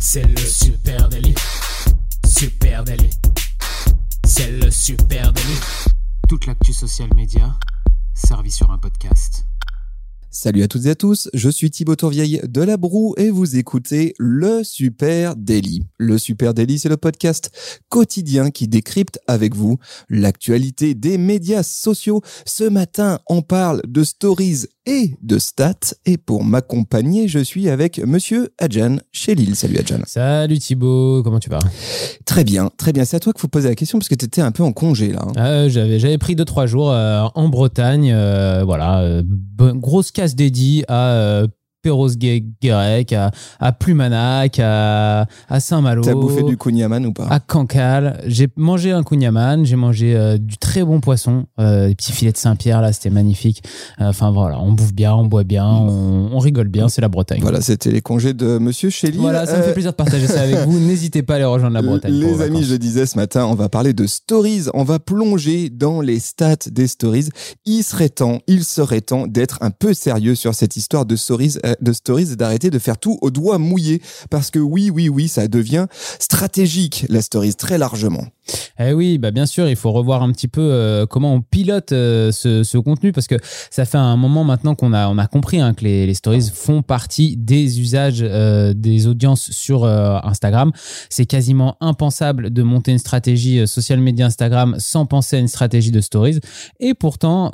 C'est le Super Daily. Super Daily. C'est le Super Daily. Toute l'actu social média servie sur un podcast. Salut à toutes et à tous, je suis Thibaut Tourvieille de La Broue et vous écoutez le Super Daily. Le Super Daily, c'est le podcast quotidien qui décrypte avec vous l'actualité des médias sociaux. Ce matin, on parle de stories et de stats. Et pour m'accompagner, je suis avec monsieur Adjan Chélil. Salut Adjan. Salut Thibaut, comment tu vas ? Très bien, très bien. C'est à toi qu'il faut poser la question parce que tu étais un peu en congé là. J'avais pris 2-3 jours en Bretagne. Grosse casse dédiée à Perros-Guirec, à Plumanac, à Saint-Malo. T'as bouffé du kouign-amann ou pas ? À Cancale. J'ai mangé un kouign-amann, j'ai mangé du très bon poisson, des petits filets de Saint-Pierre, là, c'était magnifique. On bouffe bien, on boit bien, on rigole bien, c'est la Bretagne. Voilà, c'était les congés de monsieur Chélil. Voilà, ça me fait plaisir de partager ça avec vous. N'hésitez pas à aller rejoindre la Bretagne. Les amis, je disais ce matin, on va parler de stories. On va plonger dans les stats des stories. Il serait temps d'être un peu sérieux sur cette histoire de stories et d'arrêter de faire tout au doigt mouillé. Parce que oui, ça devient stratégique, la stories, très largement. Eh oui, bien sûr, il faut revoir un petit peu comment on pilote ce contenu parce que ça fait un moment maintenant qu'on a compris que les stories font partie des usages des audiences sur Instagram. C'est quasiment impensable de monter une stratégie social media Instagram sans penser à une stratégie de stories. Et pourtant,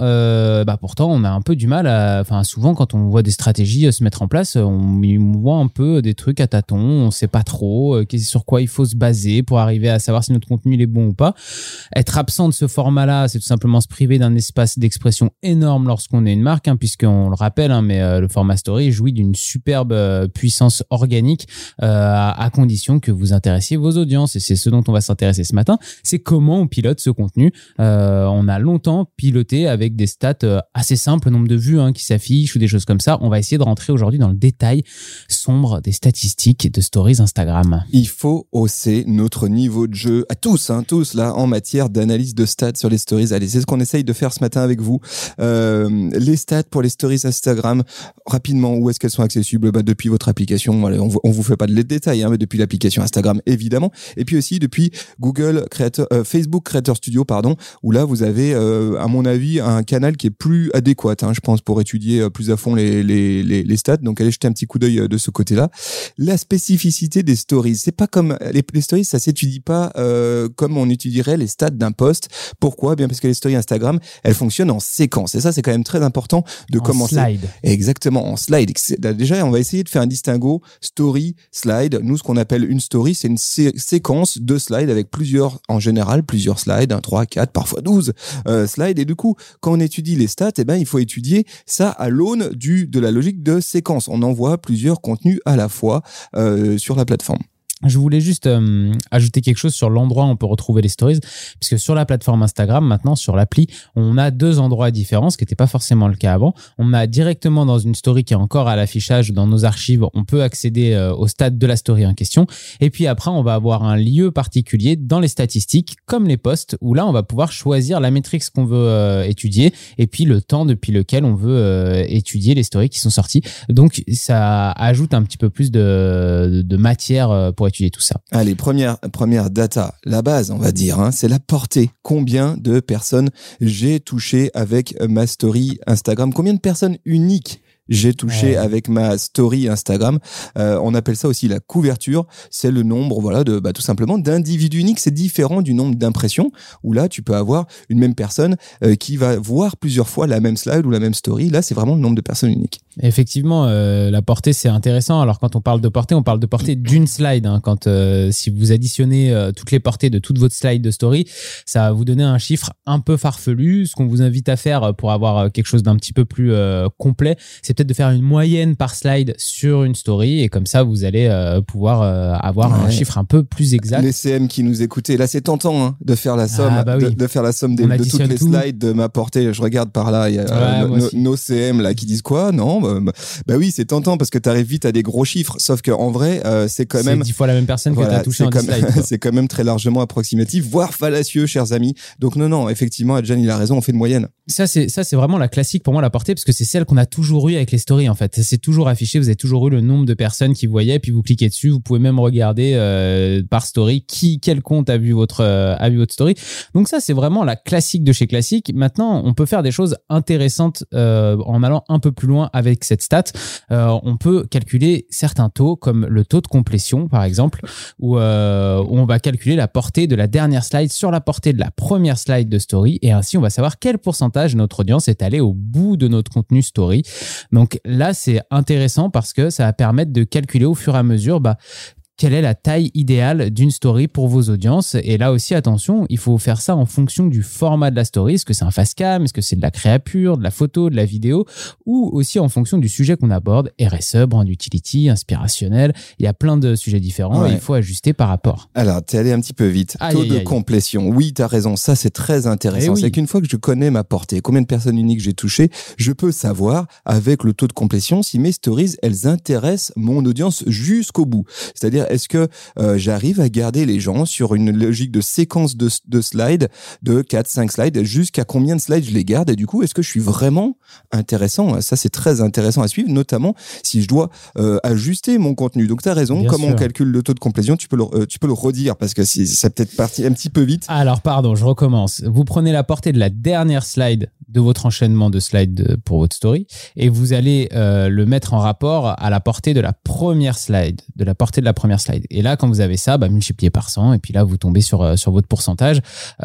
on a un peu du mal souvent quand on voit des stratégies se mettre en place, on voit un peu des trucs à tâtons, on sait pas trop sur quoi il faut se baser pour arriver à savoir si notre contenu il est bon ou pas. Être absent de ce format-là, c'est tout simplement se priver d'un espace d'expression énorme lorsqu'on est une marque, puisqu'on le rappelle, mais le format story jouit d'une superbe puissance organique à condition que vous intéressiez vos audiences. Et c'est ce dont on va s'intéresser ce matin. C'est comment on pilote ce contenu. On a longtemps piloté avec des stats assez simples, nombre de vues qui s'affichent ou des choses comme ça. On va essayer de rentrer aujourd'hui dans le détail sombre des statistiques de stories Instagram. Il faut hausser notre niveau de jeu à tous là, en matière d'analyse de stats sur les stories. Allez, c'est ce qu'on essaye de faire ce matin avec vous. Les stats pour les stories Instagram, rapidement, où est-ce qu'elles sont accessibles ? Depuis votre application. Allez, on vous fait pas de détails, mais depuis l'application Instagram, évidemment. Et puis aussi depuis Facebook Creator Studio, où là, vous avez, à mon avis, un canal qui est plus adéquat, je pense, pour étudier plus à fond les stats. Donc, allez jeter un petit coup d'œil de ce côté-là. La spécificité des stories, c'est pas comme les stories, ça s'étudie pas comme on étudierait les stats d'un post. Pourquoi ? Bien parce que les stories Instagram, elles fonctionnent en séquence. Et ça, c'est quand même très important de commencer. Slide. Exactement, en slide. Déjà, on va essayer de faire un distinguo story, slide. Nous, ce qu'on appelle une story, c'est une séquence de slides avec plusieurs slides, 3, 4, parfois 12 slides. Et du coup, quand on étudie les stats, il faut étudier ça à l'aune de la logique de séquence. On envoie plusieurs contenus à la fois sur la plateforme. Je voulais juste ajouter quelque chose sur l'endroit où on peut retrouver les stories, puisque sur la plateforme Instagram, maintenant sur l'appli, on a 2 endroits différents, ce qui n'était pas forcément le cas avant. On a directement dans une story qui est encore à l'affichage dans nos archives, on peut accéder au stade de la story en question. Et puis après, on va avoir un lieu particulier dans les statistiques, comme les posts, où là, on va pouvoir choisir la métrique qu'on veut étudier et puis le temps depuis lequel on veut étudier les stories qui sont sorties. Donc, ça ajoute un petit peu plus de matière pour étudier tout ça. Allez, première data, la base, on va dire, c'est la portée. Combien de personnes j'ai touché avec ma story Instagram ? Combien de personnes uniques j'ai touché avec ma story Instagram. On appelle ça aussi la couverture. C'est le nombre, tout simplement d'individus uniques. C'est différent du nombre d'impressions où là, tu peux avoir une même personne qui va voir plusieurs fois la même slide ou la même story. Là, c'est vraiment le nombre de personnes uniques. Effectivement, la portée, c'est intéressant. Alors, quand on parle de portée d'une slide. Si vous additionnez toutes les portées de toute votre slide de story, ça va vous donner un chiffre un peu farfelu. Ce qu'on vous invite à faire pour avoir quelque chose d'un petit peu plus complet, c'est peut-être de faire une moyenne par slide sur une story et comme ça vous allez pouvoir avoir un chiffre un peu plus exact. Les CM qui nous écoutaient, là c'est tentant de faire la somme, de faire la somme de toutes les slides de ma portée. Je regarde par là, il y a nos CM là qui disent quoi ? Non, oui, c'est tentant parce que tu arrives vite à des gros chiffres, sauf qu'en vrai c'est quand même 10 fois la même personne que tu as touché en 10 slides. C'est quand même très largement approximatif, voire fallacieux, chers amis. Donc non, effectivement, Adjan il a raison, on fait une moyenne. Ça c'est vraiment la classique pour moi, la portée, parce que c'est celle qu'on a toujours eu avec avec les stories en fait. C'est toujours affiché, vous avez toujours eu le nombre de personnes qui voyaient, puis vous cliquez dessus, vous pouvez même regarder par story quel compte a vu votre story. Donc ça, c'est vraiment la classique de chez classique. Maintenant, on peut faire des choses intéressantes en allant un peu plus loin avec cette stat. On peut calculer certains taux, comme le taux de complétion par exemple, où on va calculer la portée de la dernière slide sur la portée de la première slide de story, et ainsi on va savoir quel pourcentage de notre audience est allé au bout de notre contenu story. Donc là, c'est intéressant parce que ça va permettre de calculer au fur et à mesure quelle est la taille idéale d'une story pour vos audiences. Et là aussi, attention, il faut faire ça en fonction du format de la story. Est-ce que c'est un facecam? Est-ce que c'est de la créa pure, de la photo, de la vidéo? Ou aussi en fonction du sujet qu'on aborde, RSE, brand utility, inspirationnel. Il y a plein de sujets différents et il faut ajuster par rapport. Alors, t'es allé un petit peu vite. Taux de complétion. Oui, t'as raison. Ça, c'est très intéressant. C'est qu'une fois que je connais ma portée, combien de personnes uniques j'ai touchées, je peux savoir avec le taux de complétion si mes stories, elles intéressent mon audience jusqu'au bout. C'est-à-dire, est-ce que j'arrive à garder les gens sur une logique de séquence de slides, de 4-5 slides, jusqu'à combien de slides je les garde, et du coup, est-ce que je suis vraiment intéressant? Ça, c'est très intéressant à suivre, notamment si je dois ajuster mon contenu. Donc, tu as raison, Bien comment sûr. on calcule le taux de complétion, tu peux le redire, parce que ça peut-être parti un petit peu vite. Alors, pardon, je recommence. Vous prenez la portée de la dernière slide de votre enchaînement de slides pour votre story, et vous allez le mettre en rapport à la portée de la première slide, Et là, quand vous avez ça, multipliez par 100, et puis là, vous tombez sur votre pourcentage,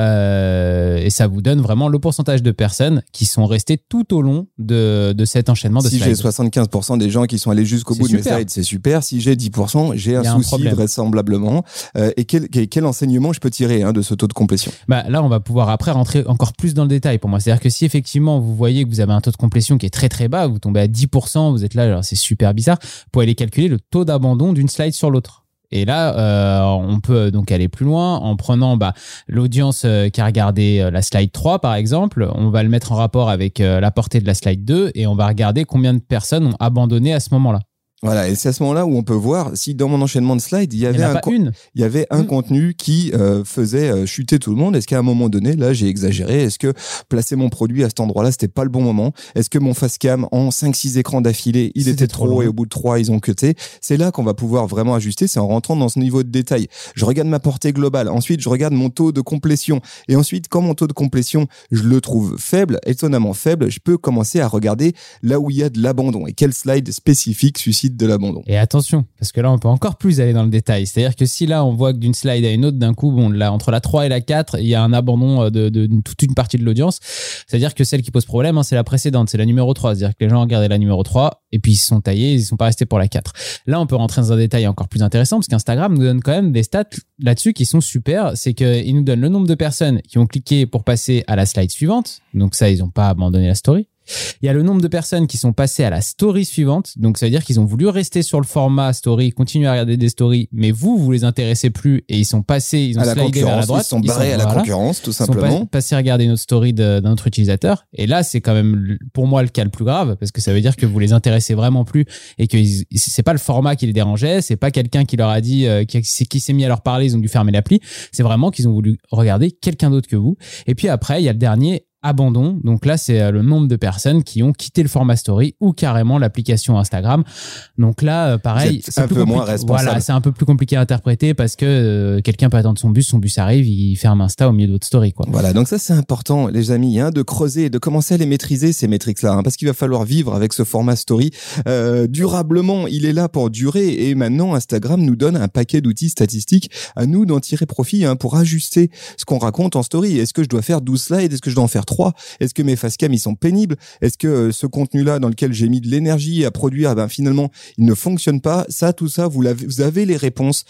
et ça vous donne vraiment le pourcentage de personnes qui sont restées tout au long de cet enchaînement de slides. Si j'ai 75% des gens qui sont allés jusqu'au bout de mes slides, c'est super. Si j'ai 10%, j'ai un souci vraisemblablement. Et quel enseignement je peux tirer de ce taux de complétion? Là, on va pouvoir après rentrer encore plus dans le détail pour moi. C'est-à-dire que si effectivement vous voyez que vous avez un taux de complétion qui est très très bas, vous tombez à 10%, vous êtes là, alors c'est super bizarre, vous pouvez aller calculer le taux d'abandon d'une slide sur l'autre. Et là, on peut donc aller plus loin en prenant l'audience qui a regardé la slide 3, par exemple. On va le mettre en rapport avec la portée de la slide 2 et on va regarder combien de personnes ont abandonné à ce moment-là. Voilà, et c'est à ce moment-là où on peut voir si dans mon enchaînement de slides, il y avait un contenu qui faisait chuter tout le monde. Est-ce qu'à un moment donné, là, j'ai exagéré? Est-ce que placer mon produit à cet endroit-là, c'était pas le bon moment? Est-ce que mon facecam en 5-6 écrans d'affilée, il était trop et au bout de 3, ils ont cuté? C'est là qu'on va pouvoir vraiment ajuster, c'est en rentrant dans ce niveau de détail. Je regarde ma portée globale, ensuite je regarde mon taux de complétion, et ensuite, quand mon taux de complétion, je le trouve faible, étonnamment faible, je peux commencer à regarder là où il y a de l'abandon et quel slide spécifique suscite de l'abandon. Et attention, parce que là, on peut encore plus aller dans le détail. C'est-à-dire que si là, on voit que d'une slide à une autre, d'un coup, là, entre la 3 et la 4, il y a un abandon de toute une partie de l'audience. C'est-à-dire que celle qui pose problème, c'est la précédente, c'est la numéro 3. C'est-à-dire que les gens regardaient la numéro 3 et puis ils se sont taillés, ils ne sont pas restés pour la 4. Là, on peut rentrer dans un détail encore plus intéressant parce qu'Instagram nous donne quand même des stats là-dessus qui sont super. C'est qu'il nous donne le nombre de personnes qui ont cliqué pour passer à la slide suivante. Donc ça, ils n'ont pas abandonné la story. Il y a le nombre de personnes qui sont passées à la story suivante. Donc, ça veut dire qu'ils ont voulu rester sur le format story, continuer à regarder des stories, mais vous les intéressez plus et ils sont passés, ils ont slidé vers la droite. Ils sont barrés à la concurrence, tout simplement. Ils sont passés à regarder une autre story d'un autre utilisateur. Et là, c'est quand même, pour moi, le cas le plus grave parce que ça veut dire que vous les intéressez vraiment plus et que c'est pas le format qui les dérangeait, c'est pas quelqu'un qui leur a dit, qui s'est mis à leur parler, ils ont dû fermer l'appli. C'est vraiment qu'ils ont voulu regarder quelqu'un d'autre que vous. Et puis après, il y a le dernier, abandon. Donc là, c'est le nombre de personnes qui ont quitté le format story ou carrément l'application Instagram. Donc là, pareil, c'est un peu moins responsable. Voilà, c'est un peu plus compliqué à interpréter parce que quelqu'un peut attendre son bus arrive, il ferme Insta au milieu de votre story, quoi. Voilà, donc ça c'est important, les amis, de creuser, de commencer à les maîtriser, ces métriques-là, parce qu'il va falloir vivre avec ce format story durablement. Il est là pour durer et maintenant Instagram nous donne un paquet d'outils statistiques à nous d'en tirer profit pour ajuster ce qu'on raconte en story. Est-ce que je dois faire 12 slides? Est-ce que je dois en faire 3? Est-ce que mes facecam ils sont pénibles? Est-ce que ce contenu-là dans lequel j'ai mis de l'énergie à produire, finalement il ne fonctionne pas? Tout ça, vous avez les réponses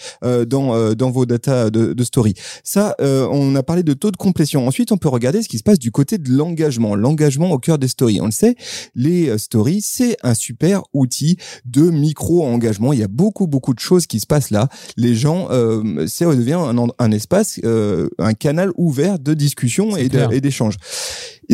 dans vos data de story. Ça, on a parlé de taux de complétion. Ensuite, on peut regarder ce qui se passe du côté de l'engagement au cœur des stories. On le sait, les stories, c'est un super outil de micro-engagement. Il y a beaucoup de choses qui se passent là. Les gens, ça devient un espace, un canal ouvert de discussion et d'échange.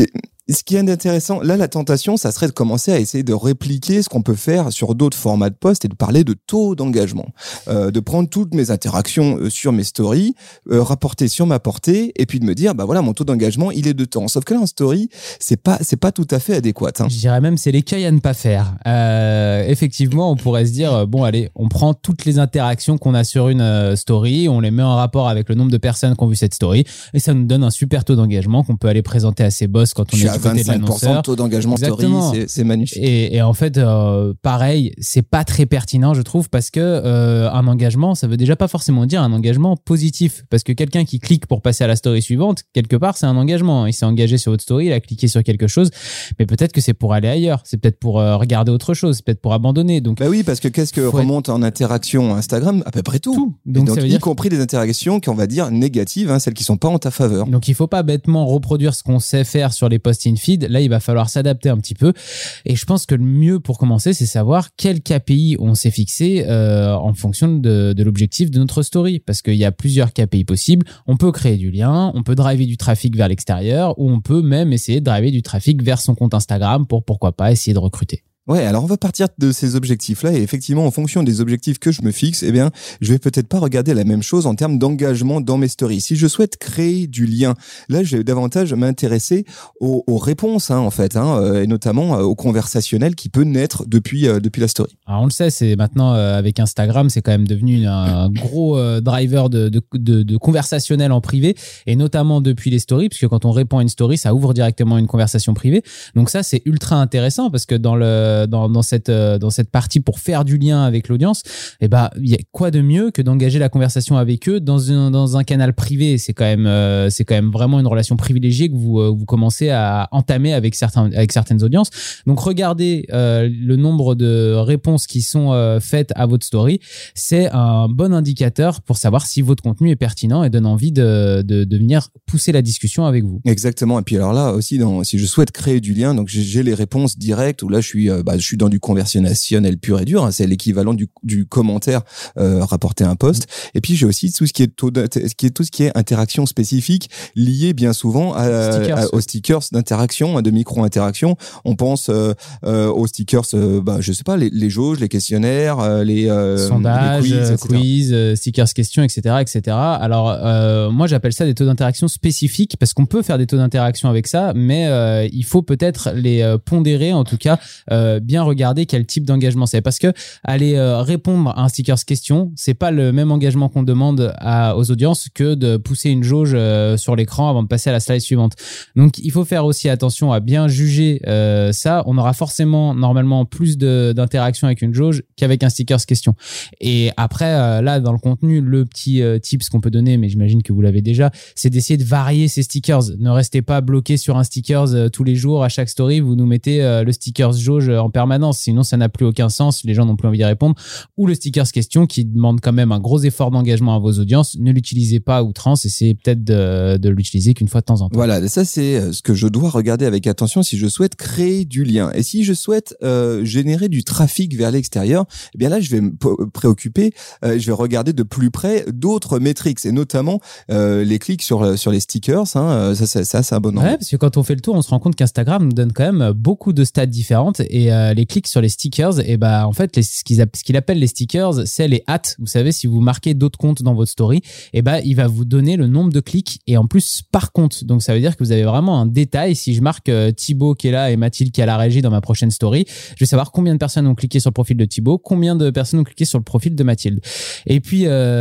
ce qui est intéressant, là, la tentation, ça serait de commencer à essayer de répliquer ce qu'on peut faire sur d'autres formats de posts et de parler de taux d'engagement. De prendre toutes mes interactions sur mes stories, rapporter sur ma portée, et puis de me dire, bah voilà, mon taux d'engagement, il est de temps. Sauf que là, en story, c'est pas tout à fait adéquat. Hein. Je dirais même, c'est l'écueil à ne pas faire. Effectivement, on pourrait se dire, bon, allez, on prend toutes les interactions qu'on a sur une story, on les met en rapport avec le nombre de personnes qui ont vu cette story, et ça nous donne un super taux d'engagement qu'on peut aller présenter à ses boss quand on est du côté de l'annonceur. 25% de taux d'engagement Exactement. story, c'est magnifique. Et en fait, pareil, c'est pas très pertinent, je trouve, parce que un engagement, ça veut déjà pas forcément dire un engagement positif, parce que quelqu'un qui clique pour passer à la story suivante, quelque part, c'est un engagement. Il s'est engagé sur votre story, il a cliqué sur quelque chose, mais peut-être que c'est pour aller ailleurs, c'est peut-être pour regarder autre chose, c'est peut-être pour abandonner. Donc, bah oui, parce que qu'est-ce que remonte en interaction Instagram? À peu près tout. Donc ça veut dire, y compris les interactions qu'on va dire négatives, hein, celles qui sont pas en ta faveur. Donc il faut pas bêtement reproduire ce qu'on sait faire sur les posts in-feed. Là, il va falloir s'adapter un petit peu. Et je pense que le mieux pour commencer, c'est savoir quel KPI on s'est fixé en fonction de l'objectif de notre story. Parce qu'il y a plusieurs KPI possibles. On peut créer du lien, on peut driver du trafic vers l'extérieur, ou on peut même essayer de driver du trafic vers son compte Instagram pour, pourquoi pas, essayer de recruter. Ouais, alors on va partir de ces objectifs-là et effectivement, en fonction des objectifs que je me fixe, eh bien, je vais peut-être pas regarder la même chose en termes d'engagement dans mes stories. Si je souhaite créer du lien, là, je vais davantage m'intéresser aux réponses, hein, en fait, hein, et notamment au conversationnel qui peut naître depuis la story. Alors on le sait, c'est maintenant avec Instagram, c'est quand même devenu un gros driver de conversationnel en privé, et notamment depuis les stories, puisque quand on répond à une story, ça ouvre directement une conversation privée. Donc ça, c'est ultra intéressant parce que dans cette partie pour faire du lien avec l'audience, il y a quoi de mieux que d'engager la conversation avec eux dans un canal privé. C'est quand même vraiment une relation privilégiée que vous commencez à entamer avec certaines audiences. Donc regardez le nombre de réponses qui sont faites à votre story, c'est un bon indicateur pour savoir si votre contenu est pertinent et donne envie de venir pousser la discussion avec vous. Exactement. Et puis alors là aussi, si je souhaite créer du lien, donc j'ai les réponses directes où là je suis dans du conversationnel pur et dur, hein, c'est l'équivalent du commentaire rapporté à un post. Et puis j'ai aussi tout ce qui est interaction spécifique liée bien souvent aux stickers d'interaction, de micro-interaction. On pense aux stickers, je sais pas, les jauges, les questionnaires, les sondages, les quiz, stickers questions, etc., etc. Alors moi j'appelle ça des taux d'interaction spécifiques parce qu'on peut faire des taux d'interaction avec ça, mais il faut peut-être les pondérer, en tout cas bien regarder quel type d'engagement c'est, parce que aller répondre à un stickers question, c'est pas le même engagement qu'on demande aux audiences que de pousser une jauge sur l'écran avant de passer à la slide suivante. Donc il faut faire aussi attention à bien juger ça. On aura forcément normalement plus d'interaction avec une jauge qu'avec un stickers question. Et après là dans le contenu, le petit tips qu'on peut donner, mais j'imagine que vous l'avez déjà, c'est d'essayer de varier ces stickers. Ne restez pas bloqué sur un stickers tous les jours. À chaque story vous nous mettez le stickers jauge en permanence, sinon ça n'a plus aucun sens, les gens n'ont plus envie d'y répondre. Ou le stickers question qui demande quand même un gros effort d'engagement à vos audiences. Ne l'utilisez pas à outrance, essayez peut-être de l'utiliser qu'une fois de temps en temps. Voilà, ça c'est ce que je dois regarder avec attention si je souhaite créer du lien. Et si je souhaite générer du trafic vers l'extérieur, eh bien là je vais me préoccuper, je vais regarder de plus près d'autres métriques, et notamment les clics sur les stickers, hein, ça c'est un bon endroit. Ouais, parce que quand on fait le tour, on se rend compte qu'Instagram nous donne quand même beaucoup de stats différentes, et les clics sur les stickers, et en fait ce qu'il appelle les stickers, c'est les hats. Vous savez, si vous marquez d'autres comptes dans votre story, il va vous donner le nombre de clics, et en plus par compte. Donc ça veut dire que vous avez vraiment un détail. Si je marque Thibaut qui est là et Mathilde qui est à la régie dans ma prochaine story, je vais savoir combien de personnes ont cliqué sur le profil de Thibaut, combien de personnes ont cliqué sur le profil de Mathilde. Et puis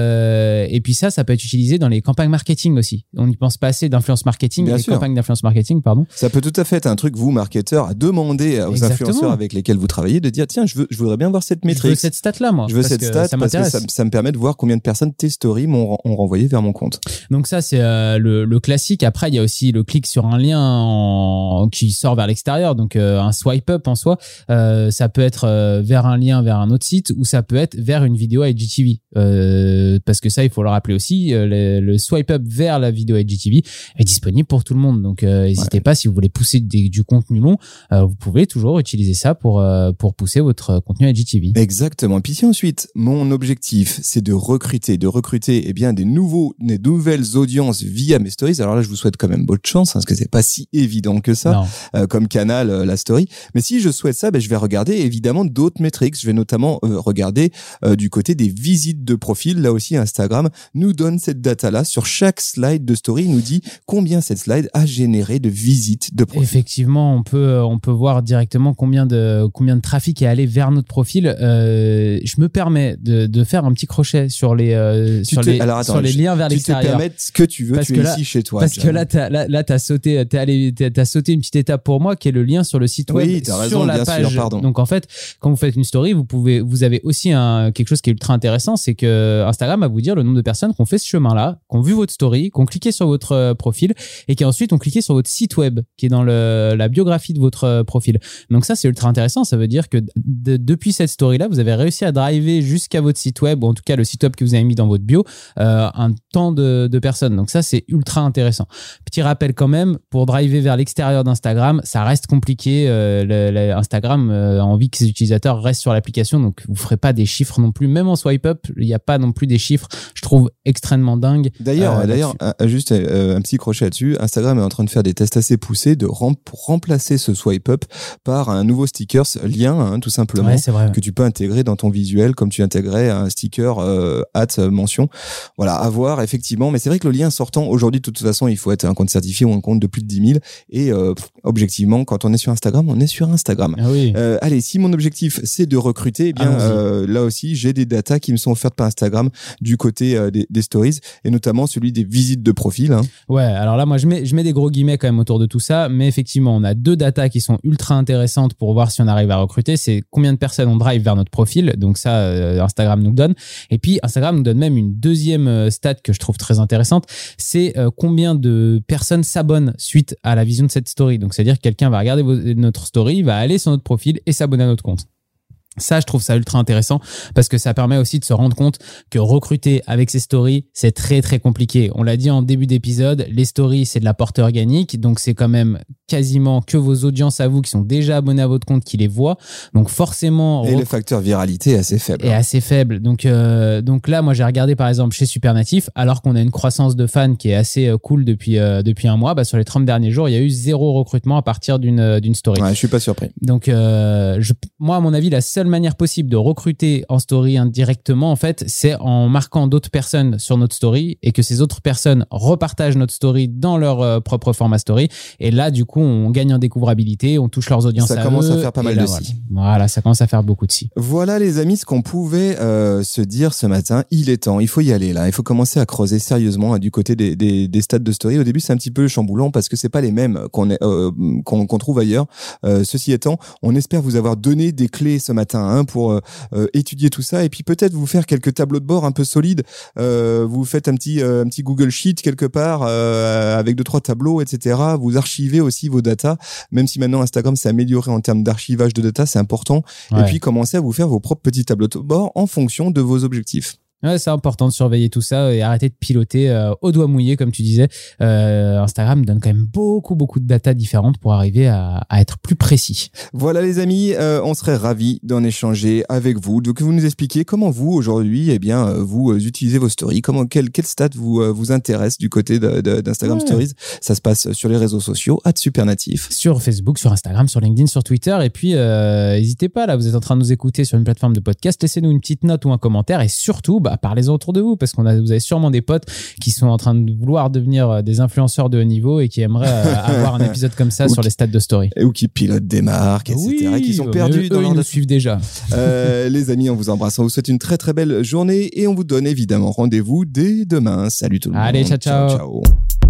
ça peut être utilisé dans les campagnes marketing aussi. On n'y pense pas assez d'influence marketing, campagnes d'influence marketing, pardon. Ça peut tout à fait être un truc, vous marketeurs, à demander aux influenceurs avec lesquels vous travaillez de dire tiens, je voudrais bien voir cette métrique. Je veux cette stat là, moi. Je veux cette stat parce que ça me permet de voir combien de personnes tes stories m'ont renvoyé vers mon compte. Donc ça c'est le classique. Après il y a aussi le clic sur un lien qui sort vers l'extérieur, donc un swipe up en soi. Ça peut être vers un lien vers un autre site, ou ça peut être vers une vidéo IGTV, parce que ça il faut le rappeler aussi, le swipe up vers la vidéo IGTV est disponible pour tout le monde. Donc n'hésitez pas, si vous voulez pousser du contenu long, vous pouvez toujours utiliser ça pour pousser votre contenu IGTV. Exactement. Puis si ensuite, mon objectif, c'est de recruter eh bien, des nouvelles audiences via mes stories. Alors là, je vous souhaite quand même bonne chance, parce que c'est pas si évident que ça, comme canal, la story. Mais si je souhaite ça, je vais regarder évidemment d'autres métriques. Je vais notamment regarder du côté des visites de profil. Là aussi, Instagram nous donne cette data-là. Sur chaque slide de story, il nous dit combien cette slide a généré de visites de profil. Effectivement, on peut voir directement combien de trafic est allé vers notre profil. Je me permets de faire un petit crochet sur les liens vers l'extérieur. Tu te permets ce que tu veux, tu es ici chez toi. Parce que là, t'as sauté une petite étape pour moi, qui est le lien sur le site web, sur la page. Donc en fait, quand vous faites une story, vous avez aussi quelque chose qui est ultra intéressant, c'est que Instagram va vous dire le nombre de personnes qui ont fait ce chemin-là, qui ont vu votre story, qui ont cliqué sur votre profil et qui ensuite ont cliqué sur votre site web, qui est dans la biographie de votre profil. Donc ça, c'est ultra intéressant. Ça veut dire que depuis cette story-là, vous avez réussi à driver jusqu'à votre site web, ou en tout cas le site web que vous avez mis dans votre bio, un temps de personnes. Donc ça, c'est ultra intéressant. Petit rappel quand même, pour driver vers l'extérieur d'Instagram, ça reste compliqué. Instagram a envie que ses utilisateurs restent sur l'application, donc vous ferez pas des chiffres non plus. Même en swipe up, il n'y a pas non plus des chiffres, je trouve, extrêmement dingues. D'ailleurs, juste un petit crochet là-dessus, Instagram est en train de faire des tests assez poussés pour remplacer ce swipe up par un nouveau sticker lien, tout simplement, que tu peux intégrer dans ton visuel comme tu intégrais un sticker mention. Voilà, à voir effectivement, mais c'est vrai que le lien sortant aujourd'hui, de toute façon, il faut être un compte certifié ou un compte de plus de 10 000 et objectivement, quand on est sur Instagram, on est sur Instagram. Ah oui. Allez, si mon objectif c'est de recruter, eh bien là aussi j'ai des datas qui me sont offertes par Instagram du côté des stories et notamment celui des visites de profil. Ouais, alors là moi je mets des gros guillemets quand même autour de tout ça, mais effectivement on a deux datas qui sont ultra intéressantes pour voir si on arrive à recruter. C'est combien de personnes on drive vers notre profil, donc ça Instagram nous le donne, et puis Instagram nous donne même une deuxième stat que je trouve très intéressante, c'est combien de personnes s'abonnent suite à la vision de cette story. Donc c'est-à-dire que quelqu'un va regarder notre story, va aller sur notre profil et s'abonner à notre compte. Ça, je trouve ça ultra intéressant parce que ça permet aussi de se rendre compte que recruter avec ces stories, c'est très très compliqué. On l'a dit en début d'épisode, les stories, c'est de la portée organique, donc c'est quand même quasiment que vos audiences à vous qui sont déjà abonnés à votre compte qui les voient. Donc forcément... Et le facteur viralité est assez faible. Est assez faible. Donc là, moi, j'ai regardé par exemple chez Supernatif, alors qu'on a une croissance de fans qui est assez cool depuis un mois, sur les 30 derniers jours, il y a eu 0 recrutement à partir d'une story. Ouais, je suis pas surpris. Donc moi, à mon avis, la seule manière possible de recruter en story indirectement, en fait, c'est en marquant d'autres personnes sur notre story et que ces autres personnes repartagent notre story dans leur propre format story. Et là, du coup, on gagne en découvrabilité, on touche leurs audiences à eux. Ça commence à faire pas mal de si. Voilà, ça commence à faire beaucoup de si. Voilà, les amis, ce qu'on pouvait se dire ce matin. Il est temps, il faut y aller là. Il faut commencer à creuser sérieusement du côté des stats de story. Au début, c'est un petit peu chamboulant parce que c'est pas les mêmes qu'on trouve ailleurs. Ceci étant, on espère vous avoir donné des clés ce matin pour étudier tout ça et puis peut-être vous faire quelques tableaux de bord un peu solides. Vous faites un petit Google Sheet quelque part avec 2-3 tableaux, etc. Vous archivez aussi vos datas, même si maintenant Instagram s'est amélioré en termes d'archivage de data, c'est important. Ouais. Et puis commencez à vous faire vos propres petits tableaux de bord en fonction de vos objectifs. Ouais, c'est important de surveiller tout ça et arrêter de piloter au doigt mouillé, comme tu disais. Instagram donne quand même beaucoup de data différentes pour arriver à être plus précis. Voilà les amis, on serait ravis d'en échanger avec vous, de que vous nous expliquiez comment vous aujourd'hui, vous utilisez vos stories, quel stat vous intéresse du côté d'Instagram Stories. Ça se passe sur les réseaux sociaux @supernatif, sur Facebook, sur Instagram, sur LinkedIn, sur Twitter, et puis n'hésitez pas, là vous êtes en train de nous écouter sur une plateforme de podcast, laissez-nous une petite note ou un commentaire et surtout parlez-en autour de vous parce vous avez sûrement des potes qui sont en train de vouloir devenir des influenceurs de haut niveau et qui aimeraient avoir un épisode comme ça sur les stats de story. Ou qui pilotent des marques, etc. Oui, qui sont perdus dans ils nous suivent déjà. Les amis, on vous embrasse, on vous souhaite une très très belle journée et on vous donne évidemment rendez-vous dès demain. Salut tout le monde. Allez, ciao. Ciao.